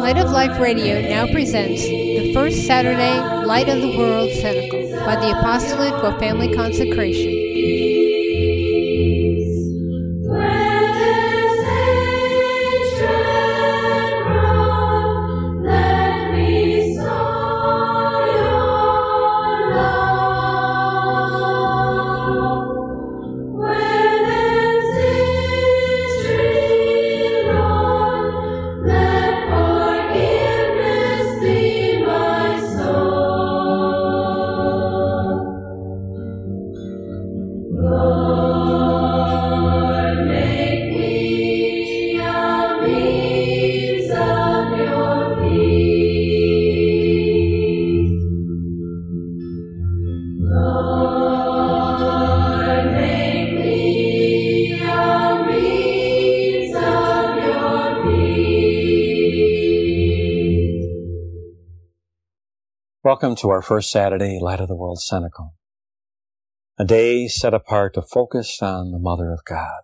Light of Life Radio now presents the first Saturday Light of the World Cenacle by the Apostolate for Family Consecration. Welcome to our first Saturday Light of the World Cenacle, a day set apart to focus on the Mother of God.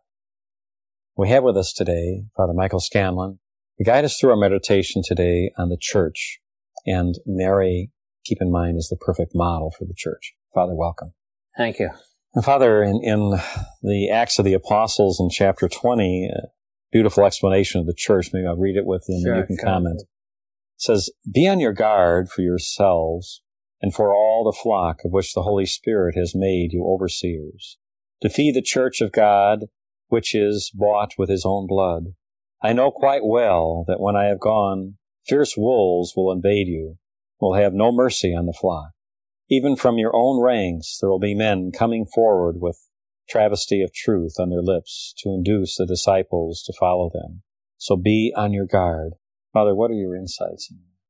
We have with us today Father Michael Scanlon to guide us through our meditation today on the Church, and Mary, keep in mind, is the perfect model for the Church. Father, welcome. Thank you. And Father, in the Acts of the Apostles in chapter 20, a beautiful explanation of the Church, maybe I'll read it with you and you can comment. It says, "Be on your guard for yourselves and for all the flock of which the Holy Spirit has made you overseers, to feed the church of God, which is bought with his own blood. I know quite well that when I have gone, fierce wolves will invade you, will have no mercy on the flock. Even from your own ranks there will be men coming forward with travesty of truth on their lips to induce the disciples to follow them. So be on your guard." Father, what are your insights?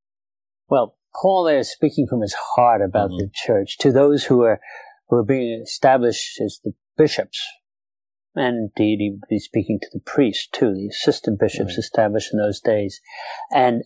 Well, Paul there is speaking from his heart about the church to those who are being established as the bishops. And indeed, he's speaking to the priests too, the assistant bishops established in those days. And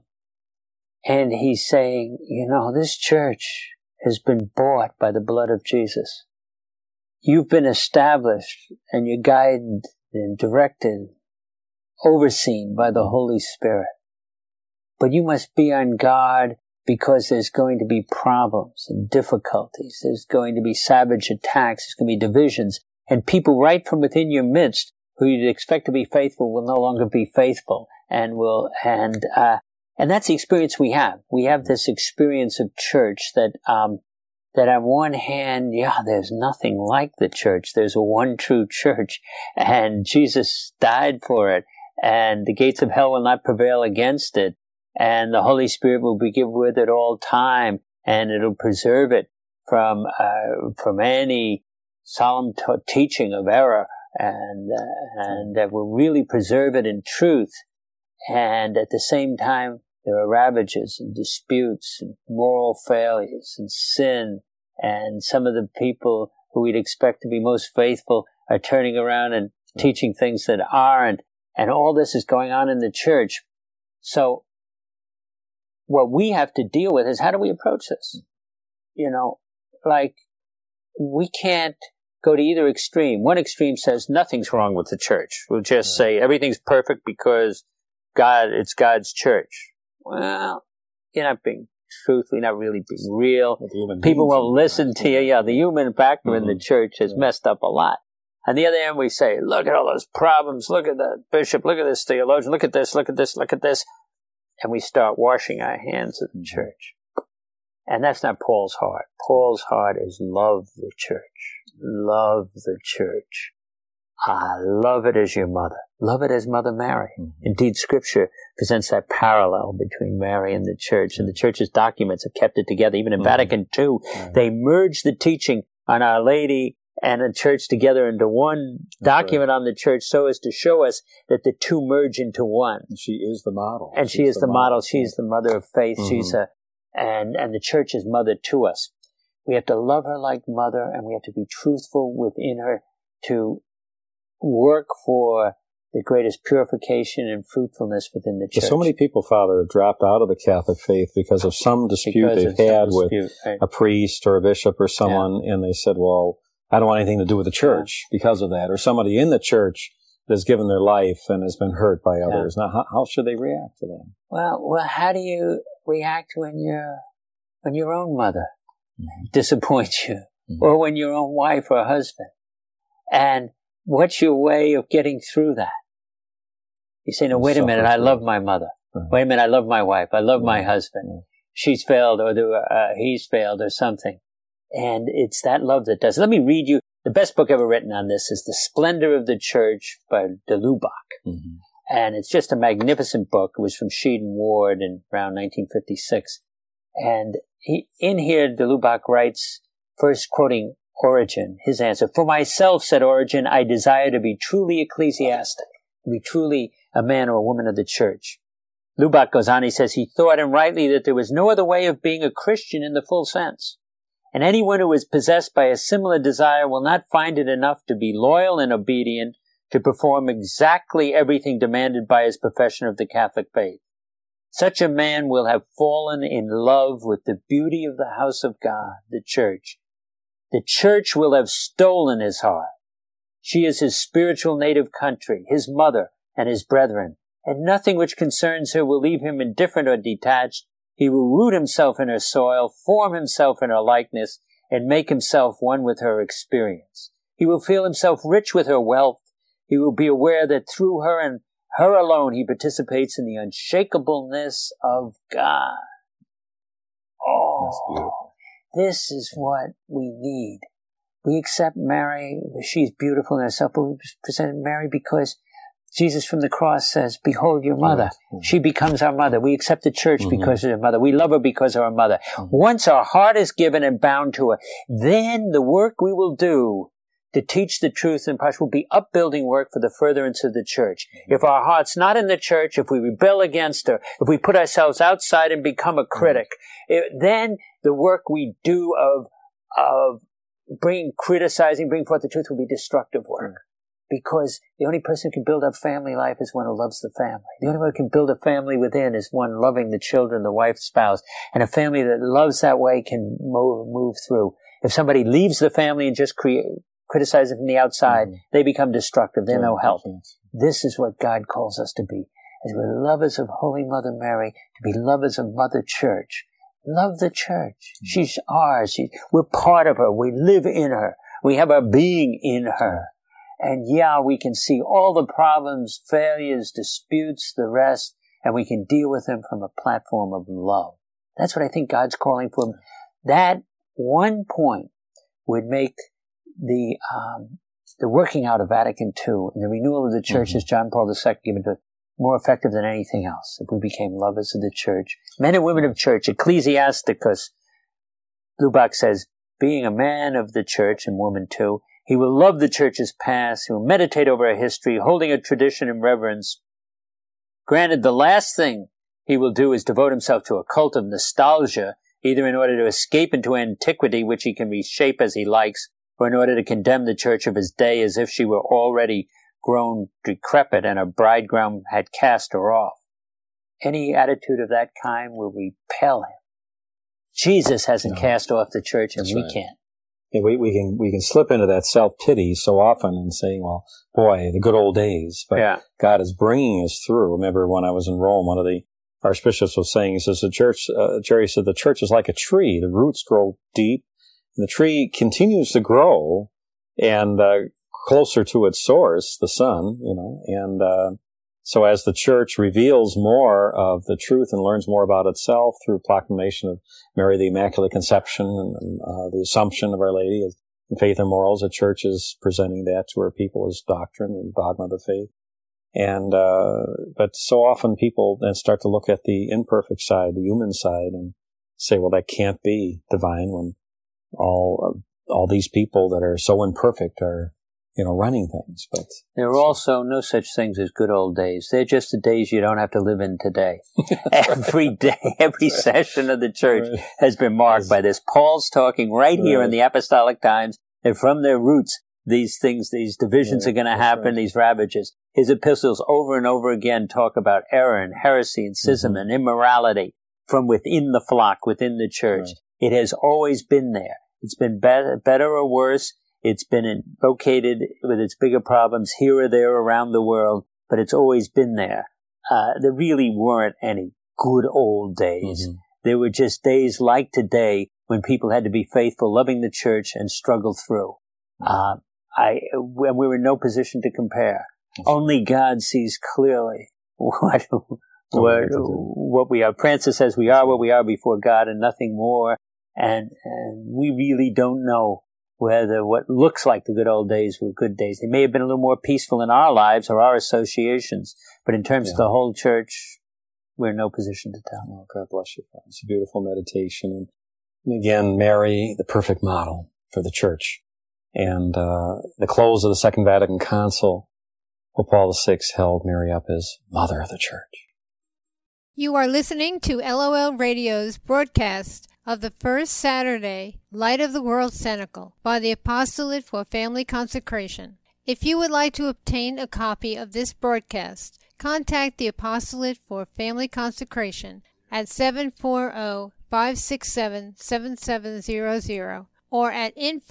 he's saying, this church has been bought by the blood of Jesus. You've been established and you're guided and directed, overseen by the Holy Spirit. But you must be on guard because there's going to be problems and difficulties. There's going to be savage attacks. There's going to be divisions. And people right from within your midst who you'd expect to be faithful will no longer be faithful. And that's the experience we have. We have this experience of church that on one hand, there's nothing like the church. There's a one true church. And Jesus died for it. And the gates of hell will not prevail against it. And the Holy Spirit will be with it all time, and it'll preserve it from any solemn teaching of error, and that will really preserve it in truth. And at the same time, there are ravages and disputes and moral failures and sin, and some of the people who we'd expect to be most faithful are turning around and teaching things that aren't, and all this is going on in the church. So what we have to deal with is, how do we approach this? We can't go to either extreme. One extreme says nothing's wrong with the church. We'll just say everything's perfect because it's God's church. Well, you're not being truthful, you're not really being real. People won't listen to you. The human factor in the church has messed up a lot. On the other hand, we say, look at all those problems, look at the bishop, look at this theologian, look at this, look at this, look at this. And we start washing our hands of the church. And that's not Paul's heart. Paul's heart is love the church. Love the church. Love it as your mother. Love it as Mother Mary. Indeed, Scripture presents that parallel between Mary and the church. And the church's documents have kept it together. Even in Vatican II, they merged the teaching on Our Lady and a church together into one document on the church, so as to show us that the two merge into one. And she is the model. And she is the model. She's the mother of faith. She's and the church is mother to us. We have to love her like mother, and we have to be truthful within her to work for the greatest purification and fruitfulness within the church. So many people, Father, have dropped out of the Catholic faith because of some dispute they've had with a priest or a bishop or someone, and they said, well, I don't want anything to do with the church because of that. Or somebody in the church that has given their life and has been hurt by others. Now, how should they react to that? Well, how do you react when your own mother disappoints you, or when your own wife or husband? And what's your way of getting through that? You say, no, wait a minute, I love my mother. Wait a minute, I love my wife. I love my husband. She's failed, or he's failed, or something. And it's that love that does. Let me read you. The best book ever written on this is The Splendor of the Church by de Lubac. And it's just a magnificent book. It was from Sheldon Ward in around 1956. And in here, de Lubac writes, first quoting Origen, his answer, "For myself," said Origen, "I desire to be truly ecclesiastic, to be truly a man or a woman of the church." Lubac goes on, he says, he thought, and rightly, that there was no other way of being a Christian in the full sense. And anyone who is possessed by a similar desire will not find it enough to be loyal and obedient, to perform exactly everything demanded by his profession of the Catholic faith. Such a man will have fallen in love with the beauty of the house of God, the church. The church will have stolen his heart. She is his spiritual native country, his mother and his brethren, and nothing which concerns her will leave him indifferent or detached. He will root himself in her soil, form himself in her likeness, and make himself one with her experience. He will feel himself rich with her wealth. He will be aware that through her and her alone he participates in the unshakableness of God. Oh, that's beautiful. This is what we need. We accept Mary. She's beautiful in herself, but we present Mary because Jesus from the cross says, "Behold your mother." She becomes our mother. We accept the church because of her mother. We love her because of her mother. Once our heart is given and bound to her, then the work we will do to teach the truth and will be upbuilding work for the furtherance of the church. If our heart's not in the church, if we rebel against her, if we put ourselves outside and become a critic, then the work we do of bringing forth the truth will be destructive work. Because the only person who can build up family life is one who loves the family. The only one who can build a family within is one loving the children, the wife, spouse. And a family that loves that way can move through. If somebody leaves the family and just criticize it from the outside, they become destructive. They're no help. This is what God calls us to be. As we're lovers of Holy Mother Mary, to be lovers of Mother Church. Love the church. She's ours. We're part of her. We live in her. We have our being in her. And we can see all the problems, failures, disputes, the rest, and we can deal with them from a platform of love. That's what I think God's calling for. That one point would make the working out of Vatican II and the renewal of the church as John Paul II given to it more effective than anything else. If we became lovers of the church, men and women of church, ecclesiasticus, Lubac says, being a man of the church and woman too, he will love the church's past. He will meditate over her history, holding a tradition in reverence. Granted, the last thing he will do is devote himself to a cult of nostalgia, either in order to escape into antiquity, which he can reshape as he likes, or in order to condemn the church of his day as if she were already grown decrepit and her bridegroom had cast her off. Any attitude of that kind will repel him. Jesus hasn't cast off the church, and we can't. Yeah, we can slip into that self-pity so often and saying, well, boy, the good old days. But God is bringing us through. Remember when I was in Rome, one of the archbishops was saying, he says, Jerry said, the church is like a tree. The roots grow deep, and the tree continues to grow and closer to its source, the sun, and so as the church reveals more of the truth and learns more about itself through proclamation of Mary the Immaculate Conception and the Assumption of Our Lady in Faith and Morals, the church is presenting that to her people as doctrine and dogma of the faith. And but so often people then start to look at the imperfect side, the human side, and say, well, that can't be divine when all these people that are so imperfect are running things. But there are also no such things as good old days. They're just the days you don't have to live in today. Every day, every session of the church has been marked by this. Paul's talking right here in the Apostolic Times that from their roots, these things, these divisions are going to happen, these ravages. His epistles over and over again talk about error and heresy and schism and immorality from within the flock, within the church. It has always been there. It's been better or worse. It's been located with its bigger problems here or there around the world, but it's always been there. There really weren't any good old days. Mm-hmm. There were just days like today when people had to be faithful, loving the church, and struggle through. We were in no position to compare. Only God sees clearly what we are. Francis says we are what we are before God and nothing more. And we really don't know whether what looks like the good old days were good days. They may have been a little more peaceful in our lives or our associations, but in terms of the whole church, we're in no position to tell. Oh, God bless you. It's a beautiful meditation. And again, Mary, the perfect model for the church. And the close of the Second Vatican Council, Pope Paul VI held Mary up as Mother of the Church. You are listening to LOL Radio's broadcast of the first Saturday Light of the World Cenacle by the Apostolate for Family Consecration. If you would like to obtain a copy of this broadcast, contact the Apostolate for Family Consecration at 740-567-7700 or at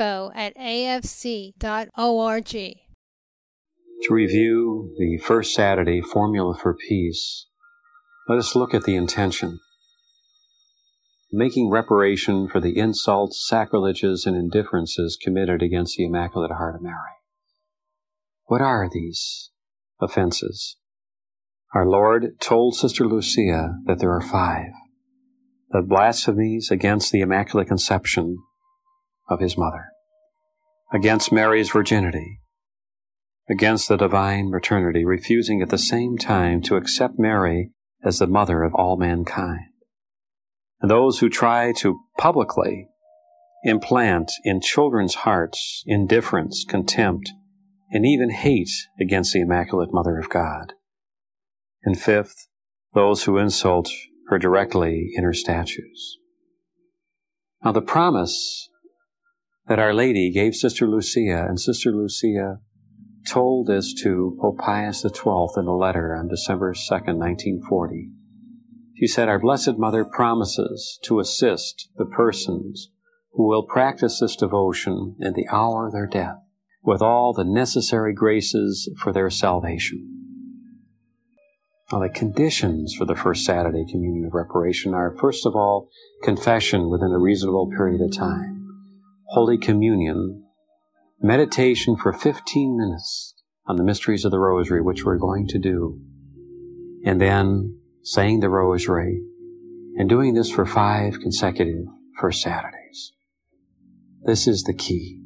info@afc.org. To review the first Saturday formula for peace, let us look at the intention. Making reparation for the insults, sacrileges, and indifferences committed against the Immaculate Heart of Mary. What are these offenses? Our Lord told Sister Lucia that there are 5. The blasphemies against the Immaculate Conception of His Mother, against Mary's virginity, against the divine maternity, refusing at the same time to accept Mary as the mother of all mankind. And those who try to publicly implant in children's hearts indifference, contempt, and even hate against the Immaculate Mother of God. And 5th, those who insult her directly in her statues. Now the promise that Our Lady gave Sister Lucia, and Sister Lucia told this to Pope Pius XII in a letter on December 2nd, 1940. She said, "Our Blessed Mother promises to assist the persons who will practice this devotion in the hour of their death with all the necessary graces for their salvation." Now, the conditions for the first Saturday Communion of Reparation are, first of all, confession within a reasonable period of time, Holy Communion, meditation for 15 minutes on the mysteries of the Rosary, which we're going to do, and then saying the Rosary, and doing this for 5 consecutive first Saturdays. This is the key.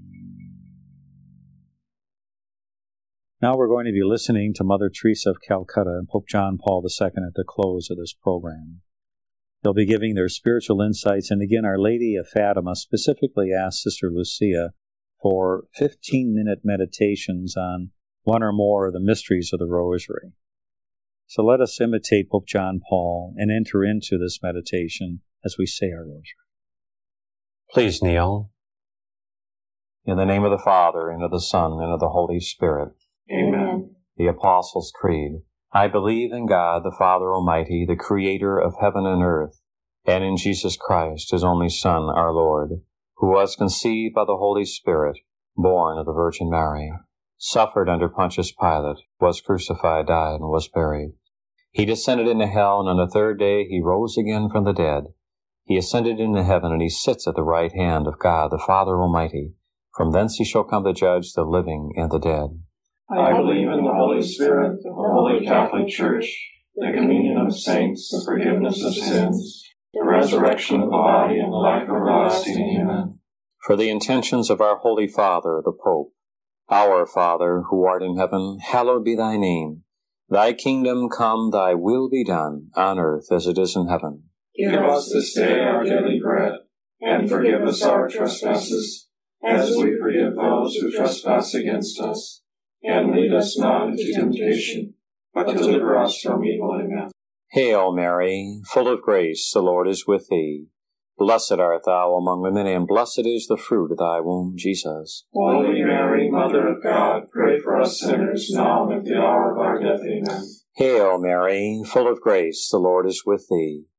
Now we're going to be listening to Mother Teresa of Calcutta and Pope John Paul II at the close of this program. They'll be giving their spiritual insights, and again, Our Lady of Fatima specifically asked Sister Lucia for 15-minute meditations on one or more of the mysteries of the Rosary. So let us imitate Pope John Paul and enter into this meditation as we say our Rosary. Please kneel. In the name of the Father, and of the Son, and of the Holy Spirit. Amen. The Apostles' Creed. I believe in God, the Father Almighty, the Creator of heaven and earth, and in Jesus Christ, His only Son, our Lord, who was conceived by the Holy Spirit, born of the Virgin Mary, suffered under Pontius Pilate, was crucified, died, and was buried. He descended into hell, and on the 3rd day He rose again from the dead. He ascended into heaven, and He sits at the right hand of God, the Father Almighty. From thence He shall come to judge the living and the dead. I believe in the Holy Spirit, the Holy Catholic Church, the communion of saints, the forgiveness of sins, the resurrection of the body, and the life everlasting. Amen. For the intentions of our Holy Father, the Pope. Our Father, who art in heaven, hallowed be Thy name. Thy kingdom come, Thy will be done, on earth as it is in heaven. Give us this day our daily bread, and forgive us our trespasses, as we forgive those who trespass against us. And lead us not into temptation, but deliver us from evil. Amen. Hail Mary, full of grace, the Lord is with thee. Blessed art thou among women, and blessed is the fruit of thy womb, Jesus. Holy Mary, Mother of God, pray for us sinners, now and at the hour of our death. Amen. Hail Mary, full of grace, the Lord is with thee.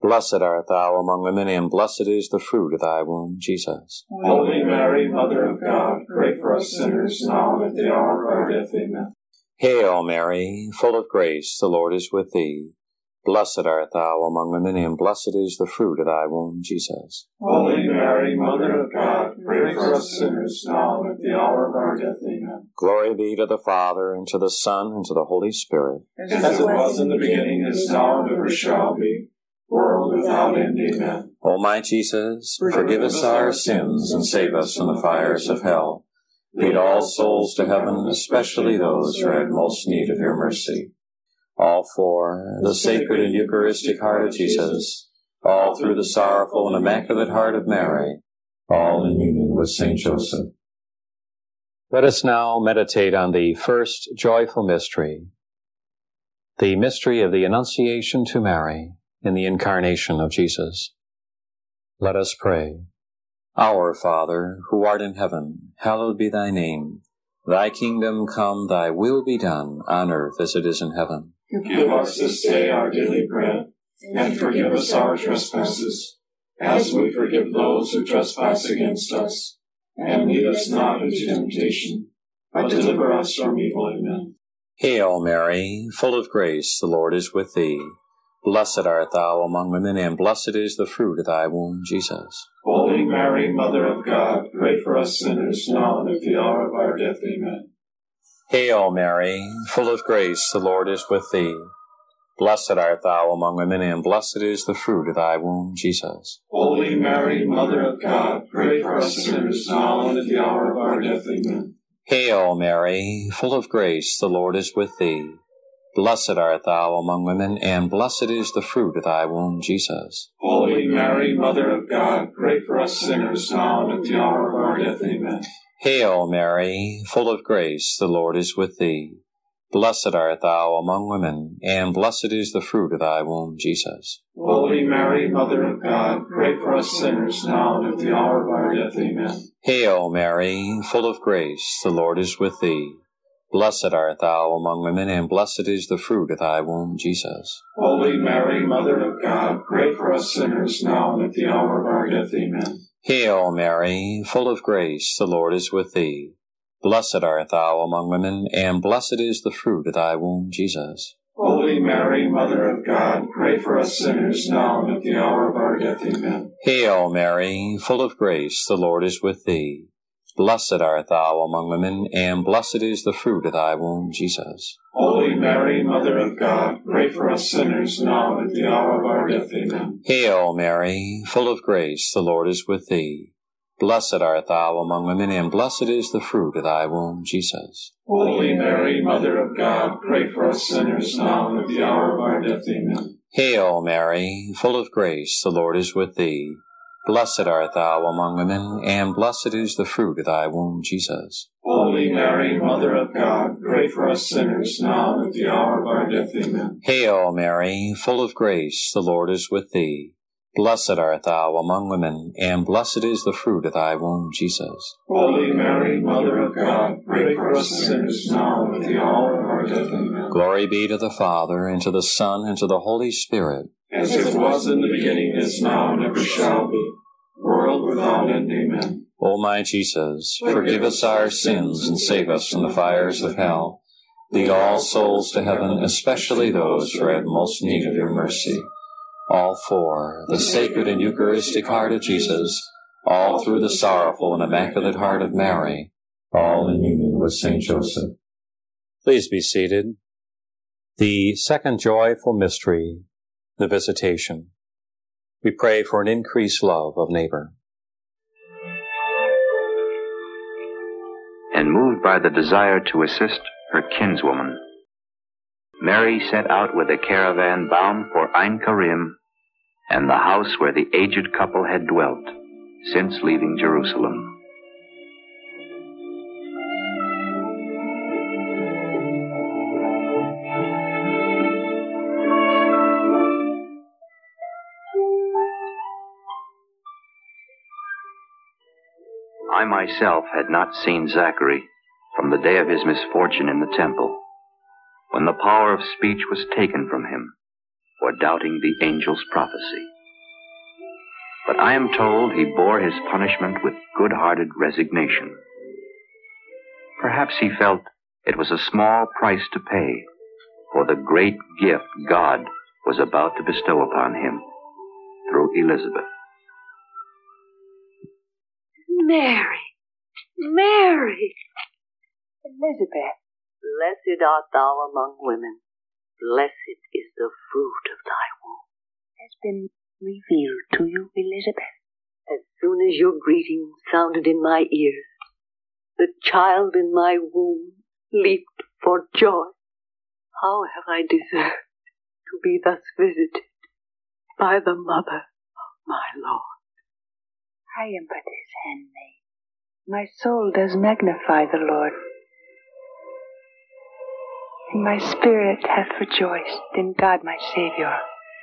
Blessed art thou among women, and blessed is the fruit of thy womb, Jesus. Holy Mary, Mother of God, pray for us sinners, now and at the hour of our death. Amen. Hail Mary, full of grace, the Lord is with thee. Blessed art thou among women, and blessed is the fruit of thy womb, Jesus. Holy Mary, Mother of God, pray for us sinners, now and at the hour of our death. Amen. Glory be to the Father, and to the Son, and to the Holy Spirit. As it was in the beginning, is now, and ever shall be, world without end. Amen. O my Jesus, forgive us our sins, and save us from the fires of hell. Lead all souls to heaven, especially those who are in most need of your mercy. All for the sacred and Eucharistic heart of Jesus, all through the sorrowful and immaculate heart of Mary, all in union with Saint Joseph. Let us now meditate on the first joyful mystery, the mystery of the Annunciation to Mary in the Incarnation of Jesus. Let us pray. Our Father, who art in heaven, hallowed be thy name. Thy kingdom come, thy will be done, on earth as it is in heaven. Give us this day our daily bread, and forgive us our trespasses, as we forgive those who trespass against us. And lead us not into temptation, but deliver us from evil. Amen. Hail Mary, full of grace, the Lord is with thee. Blessed art thou among women, and blessed is the fruit of thy womb, Jesus. Holy Mary, Mother of God, pray for us sinners, now and at the hour of our death. Amen. Hail Mary, full of grace, the Lord is with thee. Blessed art thou among women, and blessed is the fruit of thy womb, Jesus. Holy Mary, Mother of God, pray for us sinners, now and at the hour of our death. Amen. Hail Mary, full of grace, the Lord is with thee. Blessed art thou among women, and blessed is the fruit of thy womb, Jesus. Holy Mary, Mother of God, pray for us sinners, now and at the hour of our death. Amen. Hail Mary, full of grace, the Lord is with thee. Blessed art thou among women, and blessed is the fruit of thy womb, Jesus. Holy Mary, Mother of God, pray for us sinners, now and at the hour of our death. Amen. Hail Mary, full of grace, the Lord is with thee. Blessed art thou among women, and blessed is the fruit of thy womb, Jesus. Holy Mary, Mother of God, pray for us sinners, now and at the hour of our death. Amen. Hail Mary, full of grace, the Lord is with thee. Blessed art thou among women, and blessed is the fruit of thy womb, Jesus. Holy Mary, Mother of God, pray for us sinners, now and at the hour of our death. Amen. Hail Mary, full of grace, the Lord is with thee. Blessed art thou among women, and blessed is the fruit of thy womb, Jesus. Holy Mary, Mother of God, pray for us sinners, now and at the hour of our death. Amen. Hail Mary, full of grace, the Lord is with thee. Blessed art thou among women, and blessed is the fruit of thy womb, Jesus. Holy Mary, Mother of God, pray for us sinners, now and at the hour of our death. Amen. Hail Mary, full of grace, the Lord is with thee. Blessed art thou among women, and blessed is the fruit of thy womb, Jesus. Holy Mary, Mother of God, pray for us sinners, now and at the hour of our death. Amen. Hail Mary, full of grace, the Lord is with thee. Blessed art thou among women, and blessed is the fruit of thy womb, Jesus. Holy Mary, Mother of God, pray for us sinners, now and at the hour of our death. Amen. Glory be to the Father, and to the Son, and to the Holy Spirit. As it was in the beginning, is now, and ever shall be, world without end. Amen. O my Jesus, forgive us our sins, and save us from the fires of hell. Lead all souls to heaven, especially those who are in most need of your mercy. All for the sacred and Eucharistic heart of Jesus, all through the sorrowful and immaculate heart of Mary, all in union with Saint Joseph. Please be seated. The second joyful mystery, the Visitation. We pray for an increased love of neighbor. And moved by the desire to assist her kinswoman, Mary set out with a caravan bound for Ein Karim and the house where the aged couple had dwelt since leaving Jerusalem. I myself had not seen Zachary from the day of his misfortune in the temple, when the power of speech was taken from him for doubting the angel's prophecy. but I am told he bore his punishment with good-hearted resignation. Perhaps he felt it was a small price to pay for the great gift God was about to bestow upon him through Elizabeth. Mary! Mary! Elizabeth, blessed art thou among women. Blessed is the fruit of thy womb. Has been revealed to you, Elizabeth. As soon as your greeting sounded in my ears, the child in my womb leaped for joy. How have I deserved to be thus visited by the mother of my Lord? I am but his handmaid. My soul does magnify the Lord, and my spirit hath rejoiced in God my Saviour,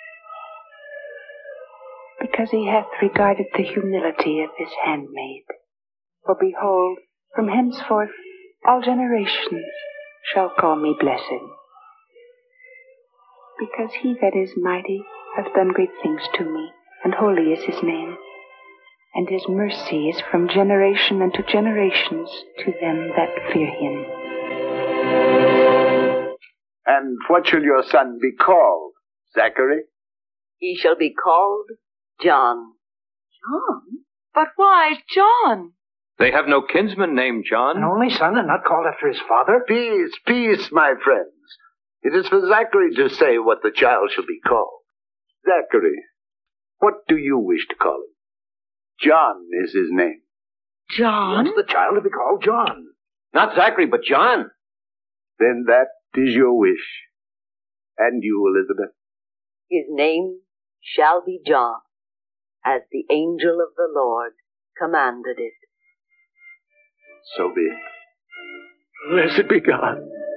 because he hath regarded the humility of his handmaid. For behold, from henceforth all generations shall call me blessed, because he that is mighty hath done great things to me, and holy is his name. And his mercy is from generation unto generations to them that fear him. And what shall your son be called, Zachary? He shall be called John. John? But why John? They have no kinsman named John. An only son and not called after his father? Peace, peace, my friends. It is for Zachary to say what the child shall be called. Zachary, what do you wish to call him? John is his name. John? Wants the child to be called John. Not Zachary, but John. Then that is your wish. And you, Elizabeth? His name shall be John, as the angel of the Lord commanded it. So be it. Blessed be God.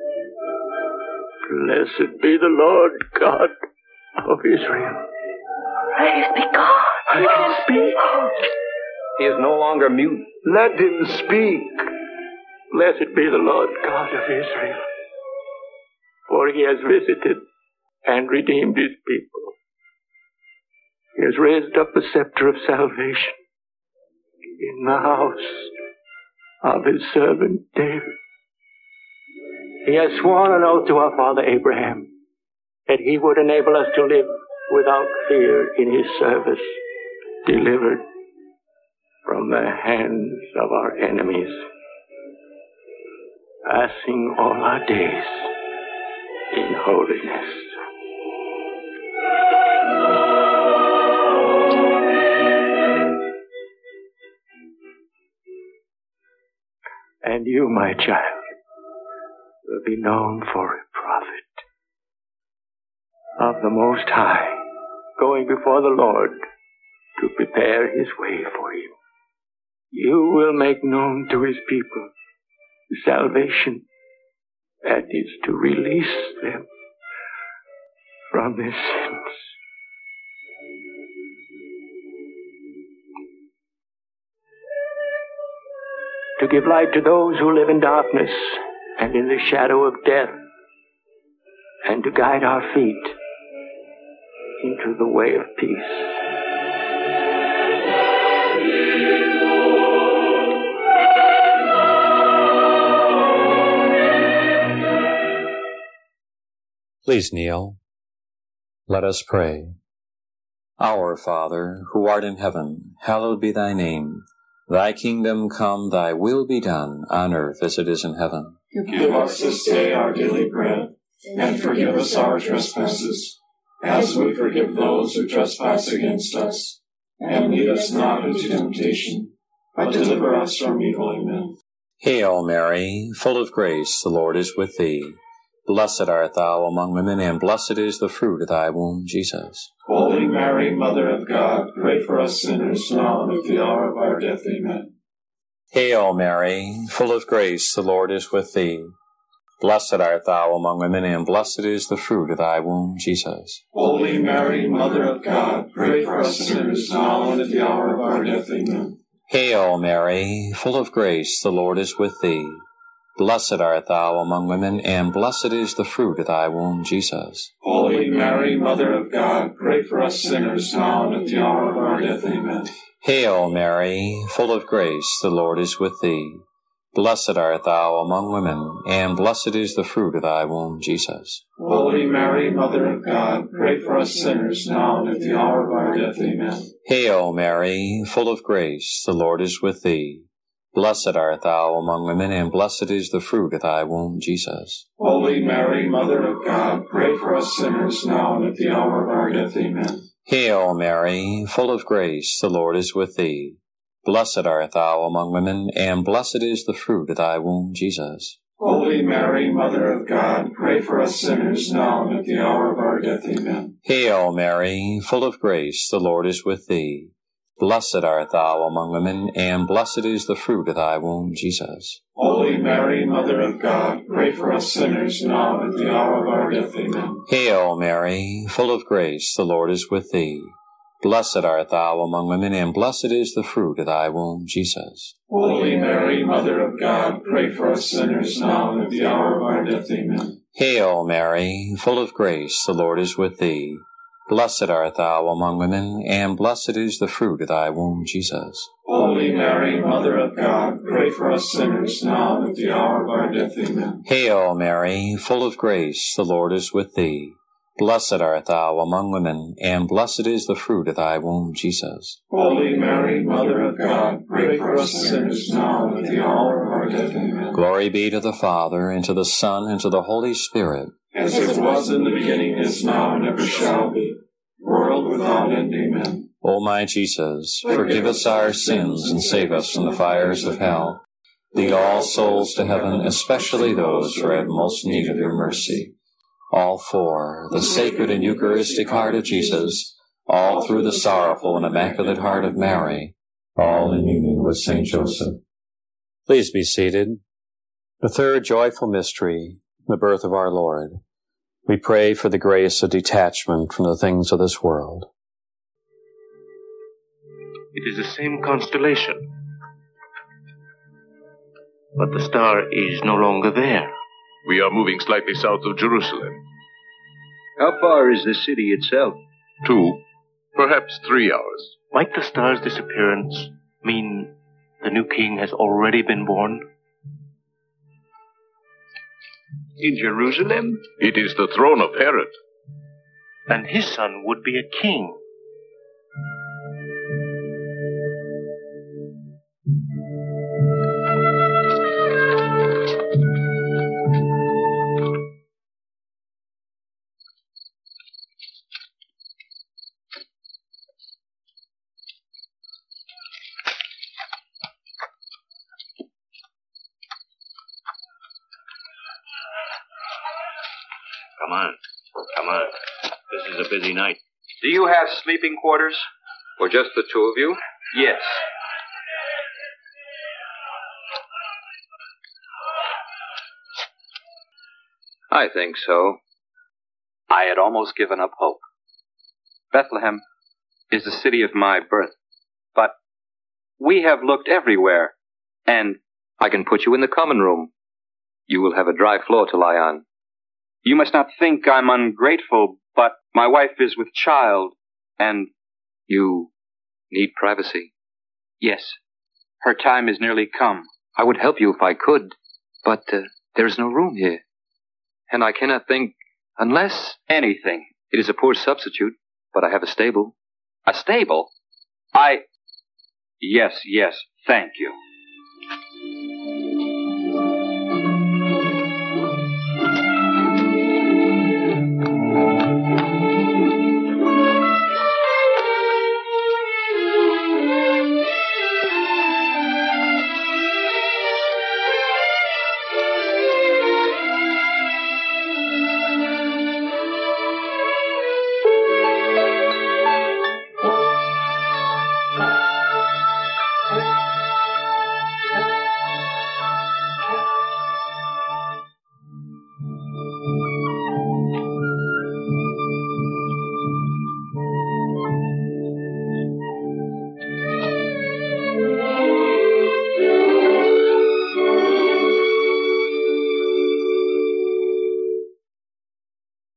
Blessed be the Lord God of Israel. Praise be God. I can speak. He is no longer mute. Let him speak. Blessed be the Lord God of Israel, for he has visited and redeemed his people. He has raised up a scepter of salvation in the house of his servant David. He has sworn an oath to our father Abraham that he would enable us to live without fear in his service, delivered from the hands of our enemies, passing all our days in holiness. And you, my child, will be known for a prophet of the Most High, going before the Lord to prepare his way for him. You will make known to his people the salvation that is to release them from their sins. To give light to those who live in darkness and in the shadow of death, and to guide our feet into the way of peace. Please kneel. Let us pray. Our Father, who art in heaven, hallowed be thy name. Thy kingdom come, thy will be done, on earth as it is in heaven. Give us this day our daily bread, and forgive us our trespasses, as we forgive those who trespass against us. And lead us not into temptation, but deliver us from evil. Amen. Hail Mary, full of grace, the Lord is with thee. Blessed art thou among women, and blessed is the fruit of thy womb, Jesus. Holy Mary, Mother of God, pray for us sinners now and at the hour of our death. Amen. Hail Mary, full of grace, the Lord is with thee. Blessed art thou among women, and blessed is the fruit of thy womb, Jesus. Holy Mary, Mother of God, pray for us sinners now and at the hour of our death. Amen. Hail Mary, full of grace, the Lord is with thee. Blessed art thou among women, and blessed is the fruit of thy womb, Jesus. Holy Mary, Mother of God, pray for us sinners now and at the hour of our death. Amen. Hail Mary, full of grace, the Lord is with thee. Blessed art thou among women, and blessed is the fruit of thy womb, Jesus. Holy Mary, Mother of God, pray for us sinners now and at the hour of our death. Amen. Hail Mary, full of grace, the Lord is with thee. Blessed art thou among women, and blessed is the fruit of thy womb, Jesus. Holy Mary, Mother of God, pray for us sinners now and at the hour of our death. Amen. Hail Mary, full of grace, the Lord is with thee. Blessed art thou among women, and blessed is the fruit of thy womb, Jesus. Holy Mary, Mother of God, pray for us sinners now and at the hour of our death. Amen. Hail Mary, full of grace, the Lord is with thee. Blessed art thou among women, and blessed is the fruit of thy womb, Jesus. Holy Mary, Mother of God, pray for us sinners now and at the hour of our death. Amen. Hail Mary, full of grace, the Lord is with thee. Blessed art thou among women, and blessed is the fruit of thy womb, Jesus. Holy Mary, Mother of God, pray for us sinners now and at the hour of our death. Amen. Hail Mary, full of grace, the Lord is with thee. Blessed art thou among women, and blessed is the fruit of thy womb, Jesus. Holy Mary, Mother of God, pray for us sinners now and at the hour of our death. Amen. Hail Mary, full of grace, the Lord is with thee. Blessed art thou among women, and blessed is the fruit of thy womb, Jesus. Holy Mary, Mother of God, pray for us sinners now and at the hour of our death. Amen. Glory be to the Father, and to the Son, and to the Holy Spirit. As it was in the beginning, is now, and ever shall be, world without end. Amen. O my Jesus, forgive us our sins, and save us from the fires of hell. Lead all souls to heaven, especially those who are in most need of your mercy. All for the sacred and Eucharistic heart of Jesus, all through the sorrowful and immaculate heart of Mary, all in union with Saint Joseph. Please be seated. The third joyful mystery, the birth of our Lord. We pray for the grace of detachment from the things of this world. It is the same constellation, but the star is no longer there. We are moving slightly south of Jerusalem. How far is the city itself? 2, perhaps 3 hours. Might the star's disappearance mean the new king has already been born? In Jerusalem? It is the throne of Herod. And his son would be a king. Come on. This is a busy night. Do you have sleeping quarters? Or just the two of you? Yes. I think so. I had almost given up hope. Bethlehem is the city of my birth. But we have looked everywhere, and I can put you in the common room. You will have a dry floor to lie on. You must not think I'm ungrateful, but my wife is with child, and you need privacy. Yes, her time is nearly come. I would help you if I could, but there is no room here. And I cannot think unless anything. It is a poor substitute, but I have a stable. A stable? Yes, thank you.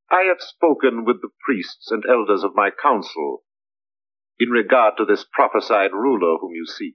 I have spoken with the priests and elders of my council in regard to this prophesied ruler whom you seek.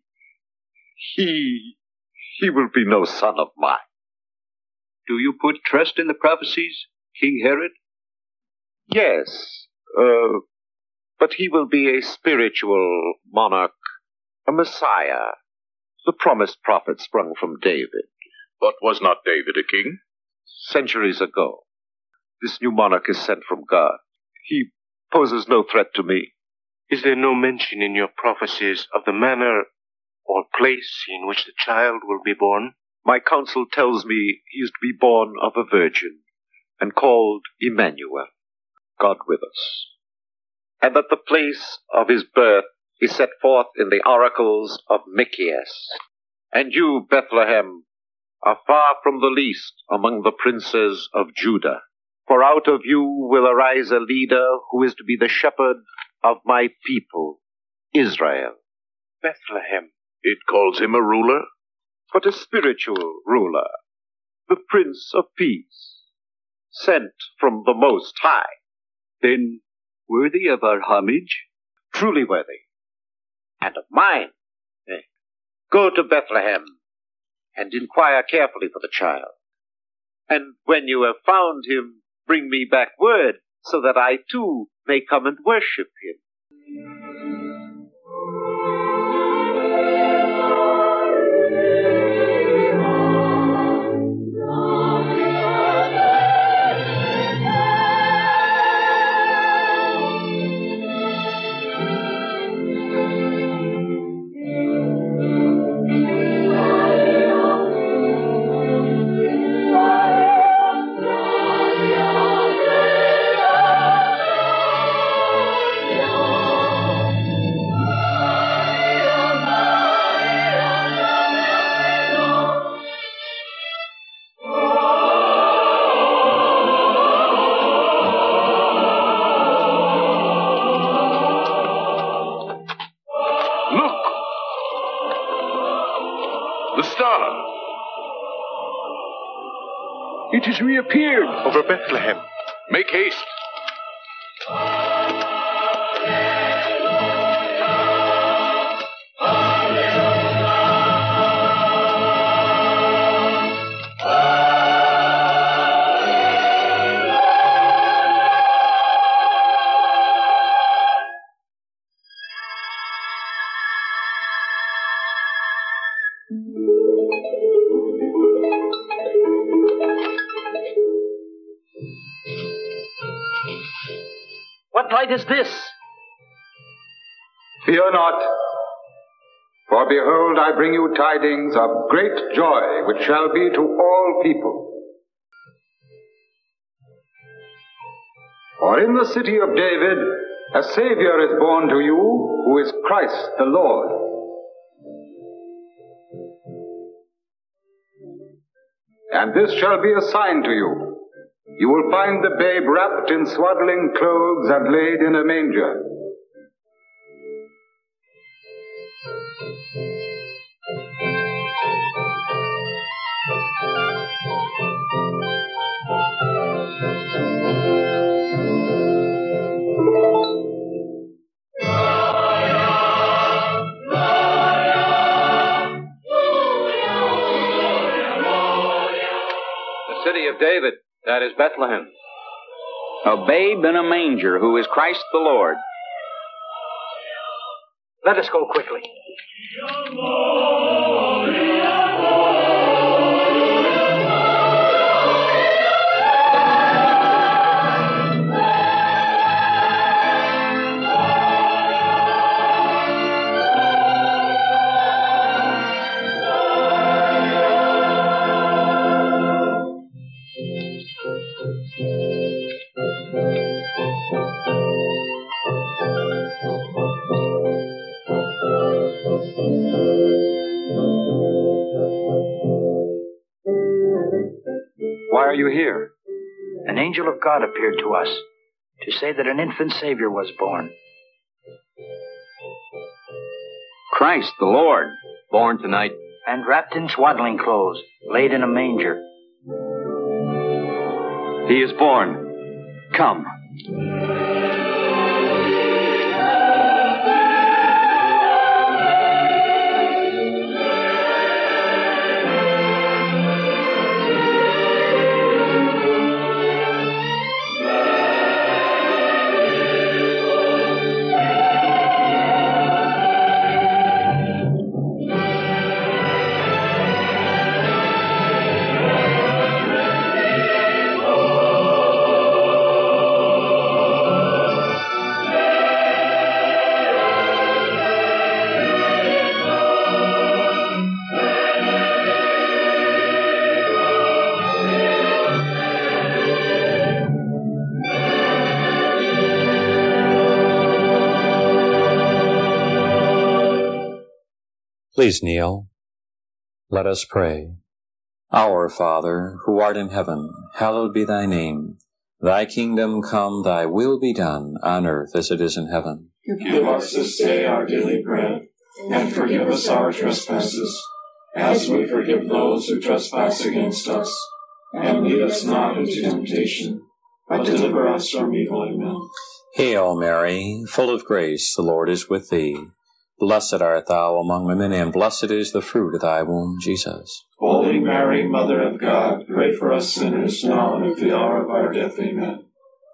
He will be no son of mine. Do you put trust in the prophecies, King Herod? Yes, but he will be a spiritual monarch, a Messiah, the promised prophet sprung from David. But was not David a king? Centuries ago. This new monarch is sent from God. He poses no threat to me. Is there no mention in your prophecies of the manner or place in which the child will be born? My counsel tells me he is to be born of a virgin and called Emmanuel, God with us, and that the place of his birth is set forth in the oracles of Micheas. And you, Bethlehem, are far from the least among the princes of Judah, for out of you will arise a leader who is to be the shepherd of my people, Israel. Bethlehem. It calls him a ruler? But a spiritual ruler, the Prince of Peace, sent from the Most High. Then worthy of our homage? Truly worthy, and of mine. Go to Bethlehem and inquire carefully for the child. And when you have found him, bring me back word, so that I too may come and worship him. It has reappeared over Bethlehem. Make haste. What light is this? Fear not, for behold, I bring you tidings of great joy, which shall be to all people. For in the city of David a Savior is born to you, who is Christ the Lord. And this shall be a sign to you. You will find the babe wrapped in swaddling clothes and laid in a manger. The city of David. That is Bethlehem. A babe in a manger who is Christ the Lord. Let us go quickly. Why are you here? An angel of God appeared to us to say that an infant Savior was born. Christ the Lord, born tonight. And wrapped in swaddling clothes, laid in a manger. He is born. Come. Please kneel. Let us pray. Our Father, who art in heaven, hallowed be thy name. Thy kingdom come, thy will be done, on earth as it is in heaven. Give us this day our daily bread, and forgive us our trespasses, as we forgive those who trespass against us. And lead us not into temptation, but deliver us from evil. Amen. Hail Mary, full of grace, the Lord is with thee. Blessed art thou among women, and blessed is the fruit of thy womb, Jesus. Holy Mary, Mother of God, pray for us sinners, now and at the hour of our death. Amen.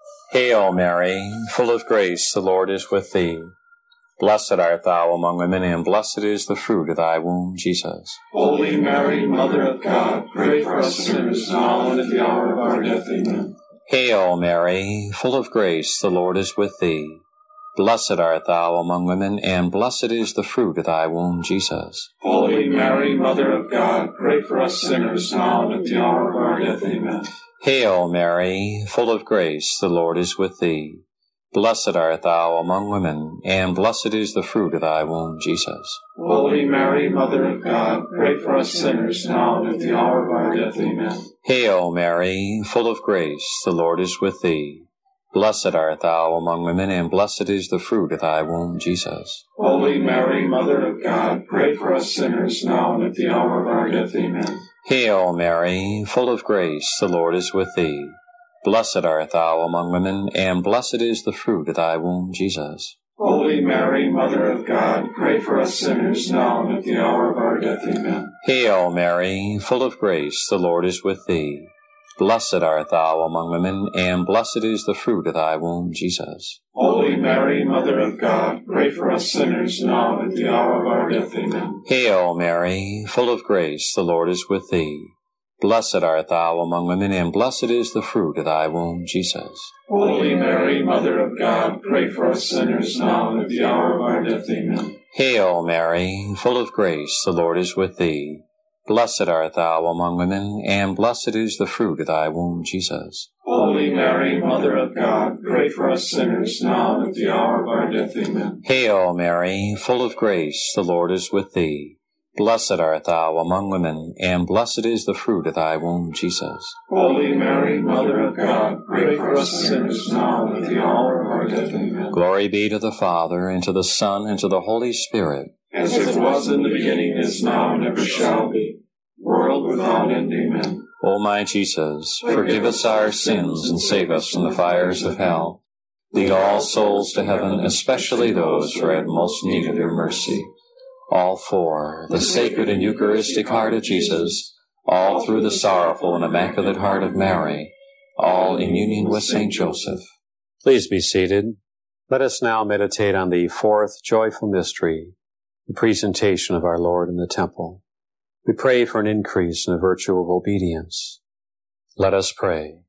Hail Mary, full of grace, the Lord is with thee. Blessed art thou among women, and blessed is the fruit of thy womb, Jesus. Holy Mary, Mother of God, pray for us sinners, now and at the hour of our death. Amen. Hail Mary, full of grace, the Lord is with thee. Blessed art thou among women, and blessed is the fruit of thy womb, Jesus. Holy Mary, Mother of God, pray for us sinners, now and at the hour of our death. Amen. Hail Mary, full of grace, the Lord is with thee. Blessed art thou among women, and blessed is the fruit of thy womb, Jesus. Holy Mary, Mother of God, pray for us sinners, now and at the hour of our death. Amen. Hail Mary, full of grace, the Lord is with thee. Blessed art thou among women, and blessed is the fruit of thy womb, Jesus. Holy Mary, Mother of God, pray for us sinners, now and at the hour of our death. Amen. Hail Mary, full of grace, the Lord is with thee. Blessed art thou among women, and blessed is the fruit of thy womb, Jesus. Holy Mary, Mother of God, pray for us sinners, now and at the hour of our death. Amen. Hail Mary, full of grace, the Lord is with thee. Blessed art thou among women, and blessed is the fruit of thy womb, Jesus. Holy Mary, Mother of God, pray for us sinners, now and at the hour of our death. Amen. Hail Mary, full of grace, the Lord is with thee. Blessed art thou among women, and blessed is the fruit of thy womb, Jesus. Holy Mary, Mother of God, pray for us sinners, now and at the hour of our death. Amen. Hail Mary, full of grace, the Lord is with thee. Blessed art thou among women, and blessed is the fruit of thy womb, Jesus. Holy Mary, Mother of God, pray for us sinners, now and at the hour of our death. Amen. Hail Mary, full of grace, the Lord is with thee. Blessed art thou among women, and blessed is the fruit of thy womb, Jesus. Holy Mary, Mother of God, pray for us sinners, now and at the hour of our death. Amen. Glory be to the Father, and to the Son, and to the Holy Spirit. As it was in the beginning, is now, and ever shall be, world without end. Amen. O my Jesus, forgive us our sins, and save us from the fires of hell. Lead all souls to heaven, especially those who are in most need of your mercy. All for the sacred and Eucharistic heart of Jesus, all through the sorrowful and immaculate heart of Mary, all in union with Saint Joseph. Please be seated. Let us now meditate on the fourth joyful mystery, the presentation of our Lord in the temple. We pray for an increase in the virtue of obedience. Let us pray.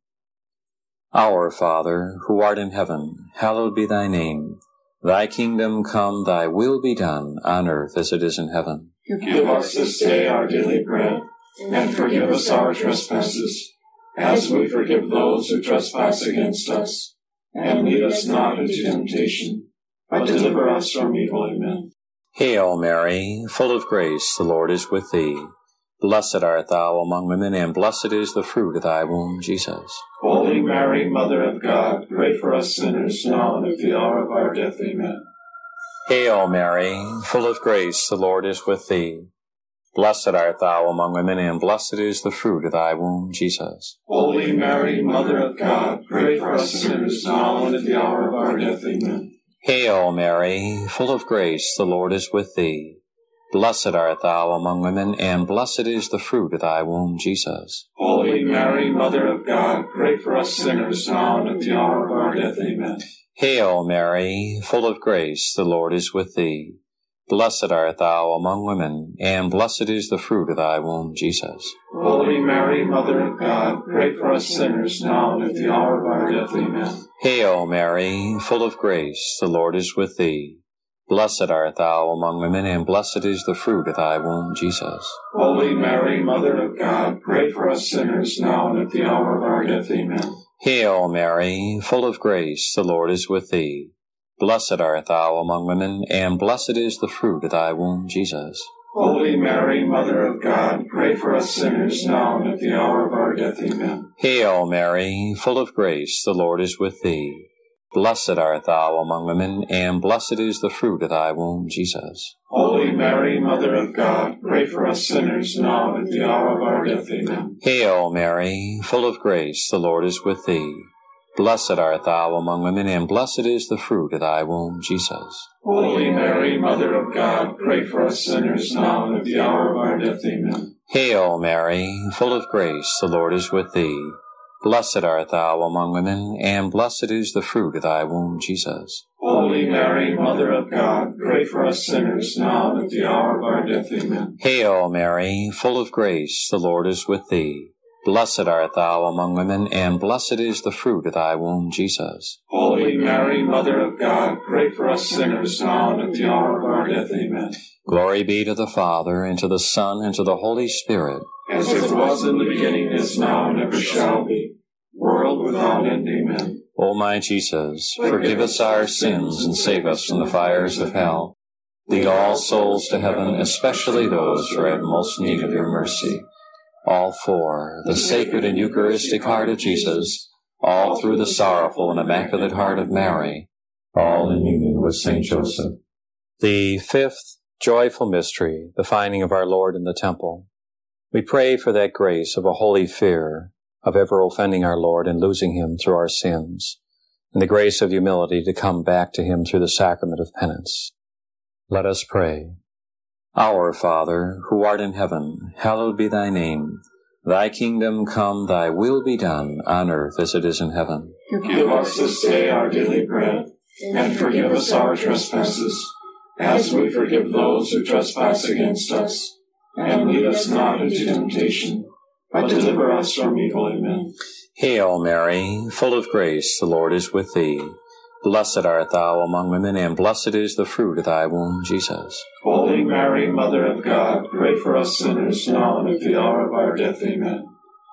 Our Father, who art in heaven, hallowed be thy name. Thy kingdom come, thy will be done, on earth as it is in heaven. Give us this day our daily bread, and forgive us our trespasses, as we forgive those who trespass against us. And lead us not into temptation, but deliver us from evil. Amen. Hail Mary, full of grace, the Lord is with thee. Blessed art thou among women, and blessed is the fruit of thy womb, Jesus. Holy Mary, Mother of God, pray for us sinners, now and at the hour of our death. Amen. Hail Mary, full of grace, the Lord is with thee. Blessed art thou among women, and blessed is the fruit of thy womb, Jesus. Holy Mary, Mother of God, pray for us sinners now and at the hour of our death. Amen. Hail Mary, full of grace, the Lord is with thee. Blessed art thou among women, and blessed is the fruit of thy womb, Jesus. Holy Mary, Mother of God, pray for us sinners now and at the hour of our death. Amen. Hail Mary, full of grace, the Lord is with thee. Blessed art thou among women, and blessed is the fruit of thy womb, Jesus. Holy Mary, Mother of God, pray for us sinners now and at the hour of our death. Amen. Hail Mary, full of grace, the Lord is with thee. Blessed art thou among women, and blessed is the fruit of thy womb, Jesus. Holy Mary, Mother of God, pray for us sinners now and at the hour of our death. Amen. Hail Mary, full of grace, the Lord is with thee. Blessed art thou among women, and blessed is the fruit of thy womb, Jesus. Holy Mary, Mother of God, pray for us sinners now and at the hour of our death. Amen. Hail Mary, full of grace, the Lord is with thee. Blessed art thou among women, and blessed is the fruit of thy womb, Jesus. Holy Mary, Mother of God, pray for us sinners now and at the hour of our death. Amen. Hail Mary, full of grace, the Lord is with thee. Blessed art thou among women, and blessed is the fruit of thy womb, Jesus. Holy Mary, Mother of God, pray for us sinners now and at the hour of our death. Amen. Hail Mary, full of grace, the Lord is with thee. Blessed art thou among women, and blessed is the fruit of thy womb, Jesus. Holy Mary, Mother of God, pray for us sinners now and at the hour of our death. Amen. Hail Mary, full of grace, the Lord is with thee. Blessed art thou among women, and blessed is the fruit of thy womb, Jesus. Holy Mary, Mother of God, pray for us sinners now and at the hour of our death. Amen. Glory be to the Father, and to the Son, and to the Holy Spirit. As it was in the beginning, is now, and ever shall be, world without end. Amen. O my Jesus, forgive us our sins, and save us from the fires of hell. Lead all souls to heaven, especially those who are in most need of your mercy. All for the sacred and Eucharistic heart of Jesus, all through the sorrowful and immaculate heart of Mary, all in union with Saint Joseph. The fifth joyful mystery, the finding of our Lord in the temple. We pray for that grace of a holy fear, of ever offending our Lord and losing him through our sins, and the grace of humility to come back to him through the sacrament of penance. Let us pray. Our Father, who art in heaven, hallowed be thy name. Thy kingdom come, thy will be done, on earth as it is in heaven. Give us this day our daily bread, and forgive us our trespasses, as we forgive those who trespass against us. And lead us not into temptation, but deliver us from evil. Amen. Hail Mary, full of grace, the Lord is with thee. Blessed art thou among women, and blessed is the fruit of thy womb, Jesus. Holy Mary, Mother of God, pray for us sinners now and at the hour of our death. Amen.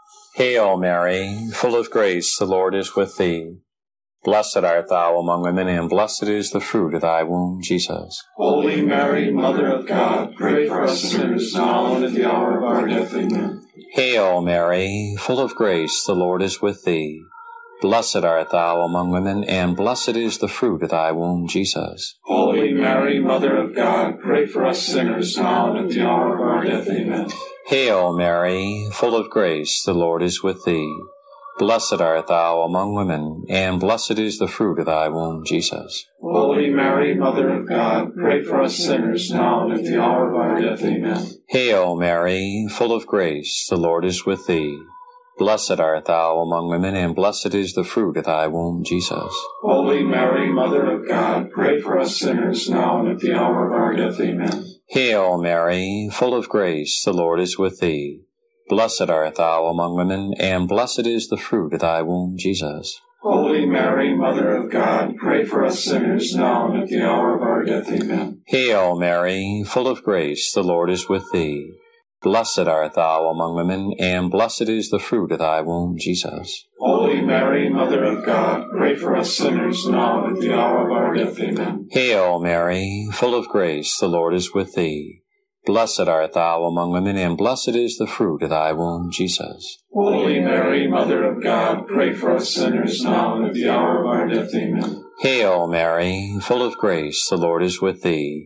Hail Mary, full of grace, the Lord is with thee. Blessed art thou among women, and blessed is the fruit of thy womb, Jesus. Holy Mary, Mother of God, pray for us sinners now and at the hour of our death. Amen. Hail Mary, full of grace, the Lord is with thee. Blessed art thou among women, and blessed is the fruit of thy womb, Jesus. Holy Mary, Mother of God, pray for us sinners now and at the hour of our death. Amen. Hail Mary, full of grace, the Lord is with thee. Blessed art thou among women, and blessed is the fruit of thy womb, Jesus. Holy Mary, Mother of God, pray for us sinners now and at the hour of our death. Amen. Hail Mary, full of grace, the Lord is with thee. Blessed art thou among women, and blessed is the fruit of thy womb, Jesus. Holy Mary, Mother of God, pray for us sinners now and at the hour of our death. Amen. Hail Mary, full of grace, the Lord is with thee. Blessed art thou among women, and blessed is the fruit of thy womb, Jesus. Holy Mary, Mother of God, pray for us sinners now and at the hour of our death. Amen. Hail Mary, full of grace, the Lord is with thee. Blessed art thou among women, and blessed is the fruit of thy womb, Jesus. Holy Mary, Mother of God, pray for us sinners now and at the hour of our death. Amen. Hail Mary, full of grace, the Lord is with thee. Blessed art thou among women, and blessed is the fruit of thy womb, Jesus. Holy Mary, Mother of God, pray for us sinners now and at the hour of our death. Amen. Hail Mary, full of grace, the Lord is with thee.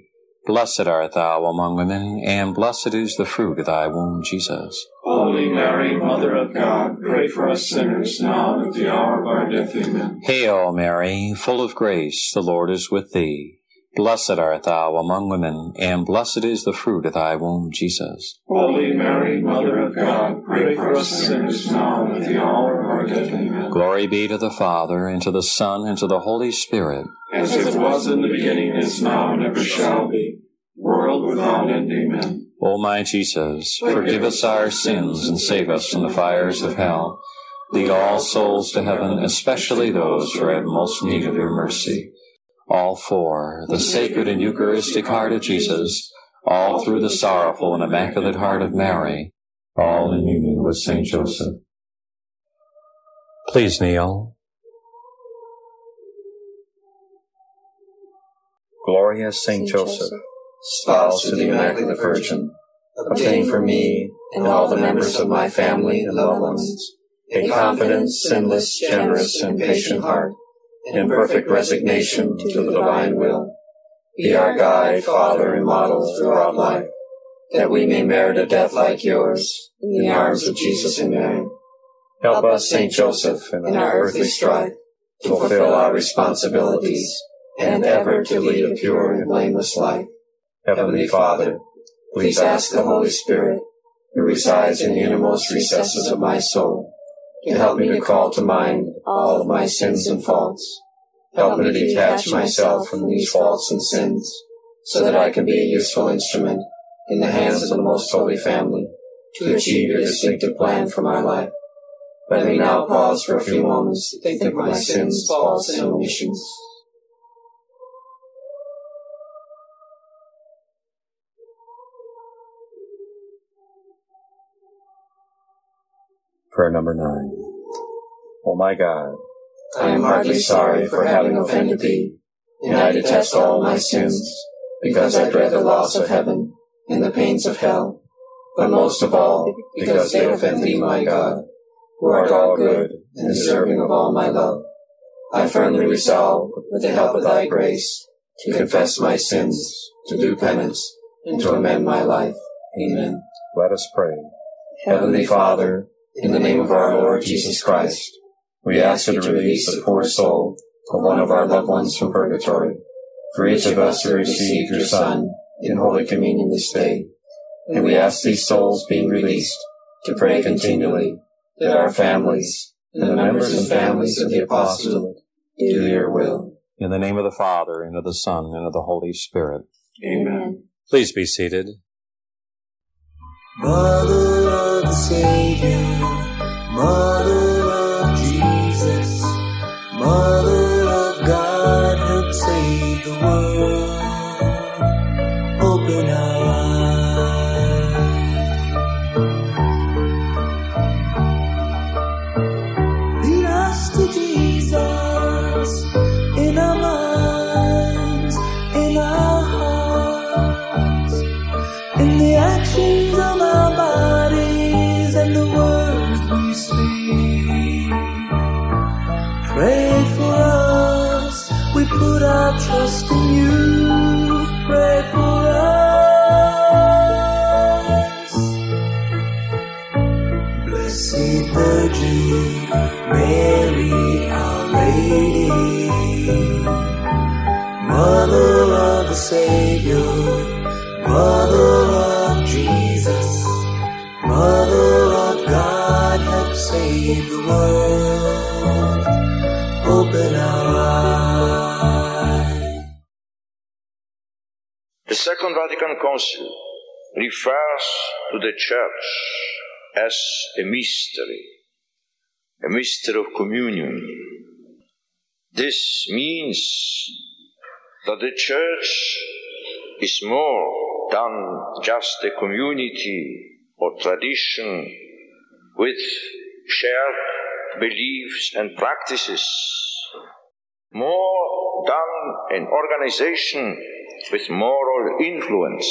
Blessed art thou among women, and blessed is the fruit of thy womb, Jesus. Holy Mary, Mother of God, pray for us sinners, now and at the hour of our death. Amen. Hail Mary, full of grace, the Lord is with thee. Blessed art thou among women, and blessed is the fruit of thy womb, Jesus. Holy Mary, Mother of God, pray for us sinners, now and at the hour of our death. Amen. Glory be to the Father, and to the Son, and to the Holy Spirit. As it was in the beginning, is now, and ever shall be, world without end. Amen. O my Jesus, forgive us our sins, and save us from the fires of hell. Lead all souls to heaven, especially those who are in most need of your mercy. All for the sacred and Eucharistic heart of Jesus, all through the sorrowful and immaculate heart of Mary, all in union with Saint Joseph. Please kneel. Glorious Saint Joseph, spouse to the Immaculate Virgin, obtain for me and all the members of my family and loved ones a confident, sinless, generous, and patient heart, in perfect resignation to the divine will. Be our guide, Father, and model throughout life, that we may merit a death like yours in the arms of Jesus and Mary. Help us, Saint Joseph, in our earthly strife, to fulfill our responsibilities and ever to lead a pure and blameless life. Heavenly Father, please ask the Holy Spirit, who resides in the innermost recesses of my soul, to help me to call to mind all of my sins and faults. Help me to detach myself from these faults and sins, so that I can be a useful instrument in the hands of the Most Holy Family to achieve your distinctive plan for my life. Let me now pause for a few moments to think of my sins, faults, and omissions. Prayer number 9. O my God, I am heartily sorry for having offended thee, and I detest all my sins, because I dread the loss of heaven and the pains of hell, but most of all, because they offend thee, my God, who art all good and deserving of all my love. I firmly resolve, with the help of thy grace, to confess my sins, to do penance, and to amend my life. Amen. Let us pray. Heavenly Father, in the name of our Lord Jesus Christ, we ask you to release the poor soul of one of our loved ones from purgatory. For each of us who received your Son in Holy Communion this day, and we ask these souls being released to pray continually that our families and the members and families of the apostolate do your will. In the name of the Father, and of the Son, and of the Holy Spirit. Amen. Please be seated. Mother of the Savior, Mother of Jesus, Mother of God, help save the world. Open our eyes. Lead us to Jesus in our minds, in our hearts, in the actions of our bodies and the words we speak. Pray for us, we put our trust in you. Pray for us. Blessed Virgin Mary, Our Lady, Mother of the Savior, Mother of Jesus, Mother of God, help save the world. Open our eyes. The Second Vatican Council refers to the Church as a mystery of communion. This means that the Church is more than just a community or tradition with shared beliefs and practices, more than an organization with moral influence.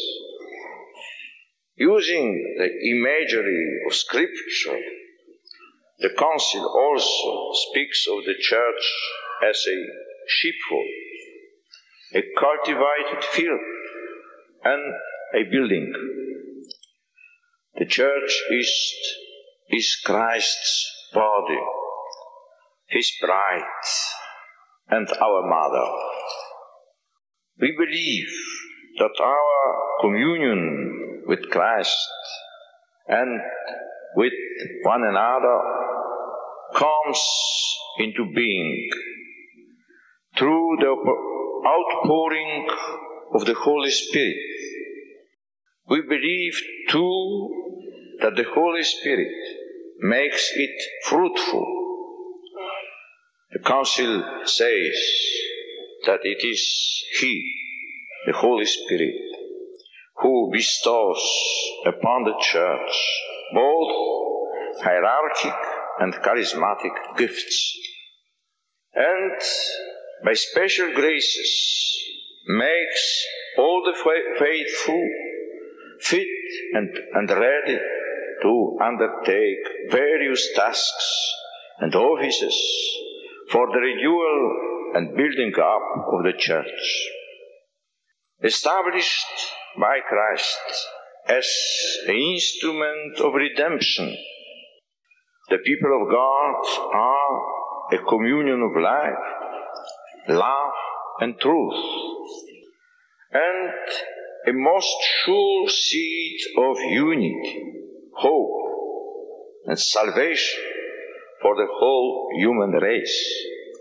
Using the imagery of Scripture, the Council also speaks of the Church as a sheepfold, a cultivated field and a building. The church is Christ's body, his bride, and our mother. We believe that our communion with Christ and with one another comes into being through the outpouring of the Holy Spirit. We believe too that the Holy Spirit makes it fruitful. The Council says that it is He, the Holy Spirit, who bestows upon the Church both hierarchic and charismatic gifts, and by special graces makes all the faithful fit and ready to undertake various tasks and offices for the renewal and building up of the Church. Established by Christ as an instrument of redemption, the people of God are a communion of life, love, and truth, and a most sure seed of unity, hope, and salvation for the whole human race.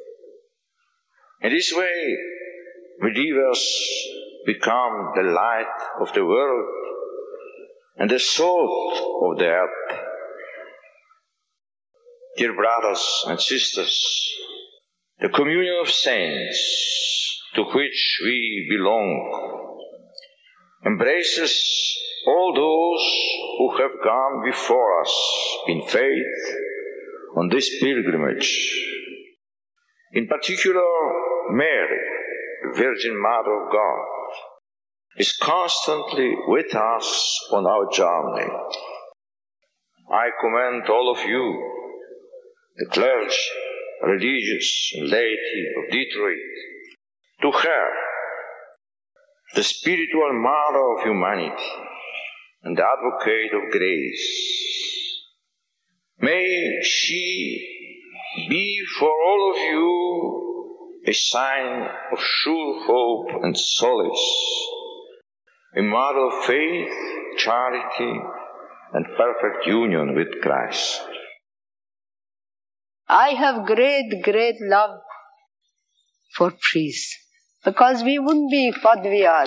In this way, believers become the light of the world and the salt of the earth. Dear brothers and sisters, the communion of saints to which we belong embraces all those who have gone before us in faith on this pilgrimage. In particular, Mary, the Virgin Mother of God, is constantly with us on our journey. I commend all of you, the clergy, religious, and laity of Detroit, to her, the spiritual mother of humanity and the advocate of grace. May she be for all of you a sign of sure hope and solace, a model of faith, charity, and perfect union with Christ. I have great love for priests, because we wouldn't be what we are.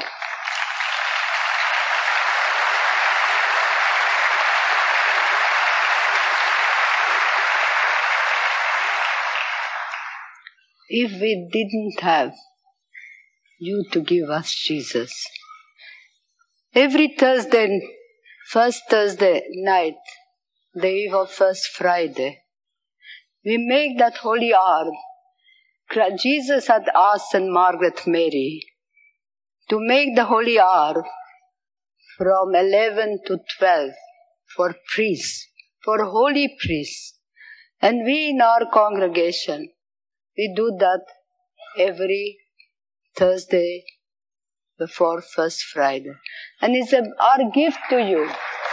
If we didn't have you to give us Jesus. Every Thursday, first Thursday night, the eve of First Friday, we make that holy hour. Jesus had asked St. Margaret Mary to make the holy hour from 11 to 12 for priests, for holy priests. And we in our congregation, we do that every Thursday before First Friday. And it's our gift to you.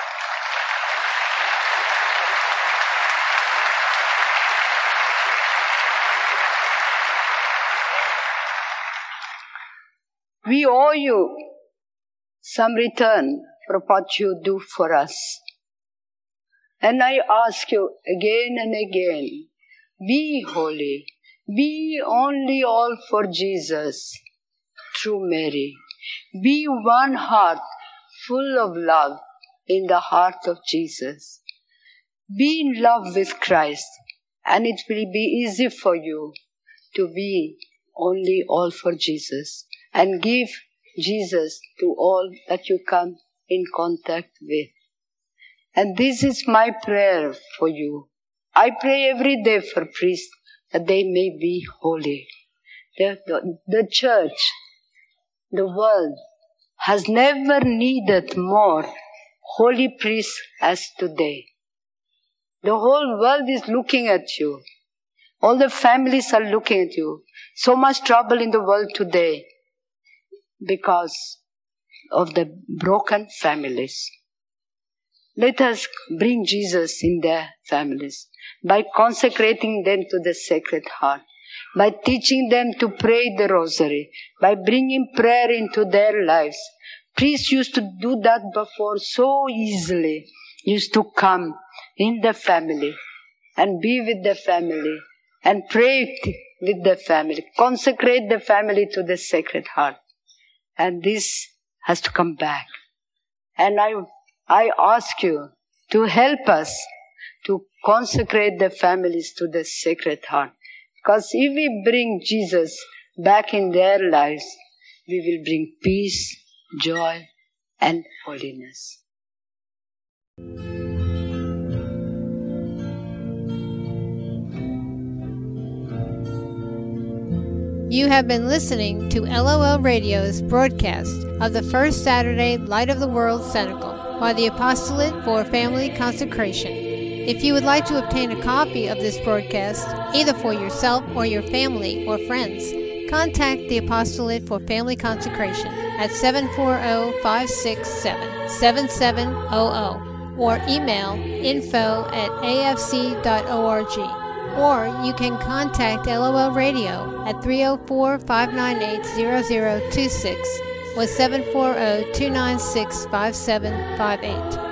We owe you some return for what you do for us. And I ask you again and again, be holy, be only all for Jesus through Mary. Be one heart full of love in the heart of Jesus. Be in love with Christ, and it will be easy for you to be only all for Jesus and give Jesus to all that you come in contact with. And this is my prayer for you. I pray every day for priests that they may be holy. The church, the world, has never needed more holy priests as today. The whole world is looking at you. All the families are looking at you. So much trouble in the world today because of the broken families. Let us bring Jesus in their families by consecrating them to the Sacred Heart, by teaching them to pray the Rosary, by bringing prayer into their lives. Priests used to do that before so easily, used to come in the family and be with the family and pray with the family, consecrate the family to the Sacred Heart. And this has to come back. And I ask you to help us to consecrate the families to the Sacred Heart. Because if we bring Jesus back in their lives, we will bring peace, joy, and holiness. You have been listening to LOL Radio's broadcast of the First Saturday Light of the World Cenacle by the Apostolate for Family Consecration. If you would like to obtain a copy of this broadcast, either for yourself or your family or friends, contact the Apostolate for Family Consecration at 740-567-7700 or email info@afc.org. Or you can contact LOL Radio at 304-598-0026 or 740-296-5758.